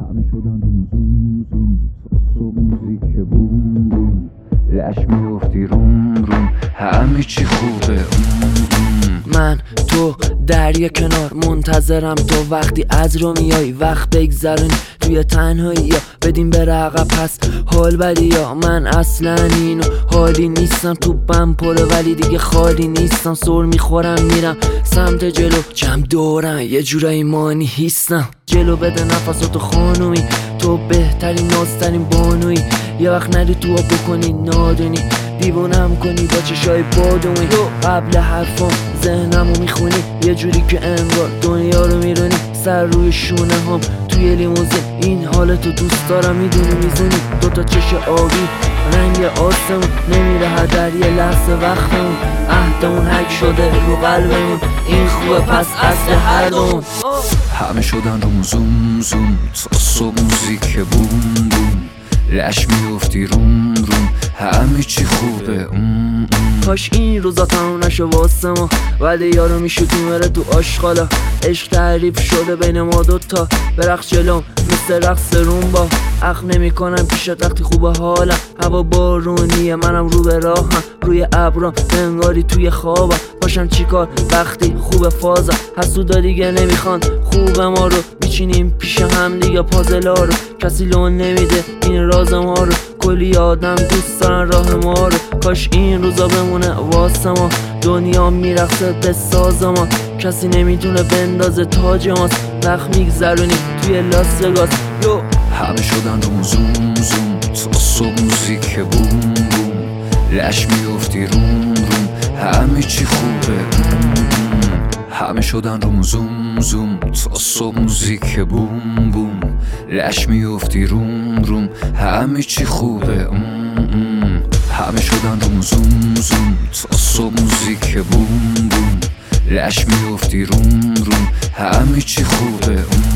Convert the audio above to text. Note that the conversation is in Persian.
همه شدن روم زوم زوم صبح موزیک بوم بوم لش میفتی روم روم همه چی خوبه. من تو دریا کنار منتظرم تو وقتی از رو میای وقت بگذرونی توی تنهایی یا بدیم بره عقب پس حال بدی یا من اصلا اینو حالی نیستم تو بم پره ولی دیگه خالی نیستم سر میخورم میرم سمت جلو جمع دورم یه جورایی مانی هیستم جلو بده نفساتو خانومی تو بهترین نازترین بانوی یه وقت نری تو آب بکنی نادونی دیوونم کنی با چشای بادومی تو قبل حرفام ذهنمو میخونی یه جوری که انگار دنیا رو میرونی سر روی شونه هم توی لیموزین این حالتو دوست دارم میدونی میزونی دوتا چش آبی رنگ آسمون نمیره هدر یه لحظه وقتمون عهدمون حک شده رو قلبمون این خوبه پس اصل هر دومون همه شدن روم زوم زوم تا صبح موزیک بوم بوم لش میفتی روم روم همه چی خوبه. کاش این روزا تموم نشه واسه ما ولی یارو میشوتی مره تو آشغالا عشق تعریف شده بین ما دوتا برقص جلوم مثل رقص رومبا اخ نمی کنم پیشت وقتی خوبه حالم هوا بارونیه منم رو به راهم روی ابرام انگاری توی خوابم باشم چیکار وقتی خوبه فازم حسودا دیگه نمیخوان خوب ما رو میچینیم پیش هم دیگه پازلا رو کسی لون نمیده این راز ما رو کلی آدم دوست دارن راه ما رو کاش این روزا بمونه واسه ما دنیا میرقصه به ساز ما کسی نمیتونه بندازه تاج ماست وقت میگذرونی توی لاس وگاس یو همه شدن روم زوم زوم تا صبح موزیک بوم بوم لش میفتی روم روم همه چی خوبه. همه شدن روم زوم زوم تا صبح موزیک بوم بوم لش میفتی روم روم همه چی خوبه. همه شدن روم زوم زوم تا صبح موزیک بوم بوم لش میفتی روم روم همه چی خوبه.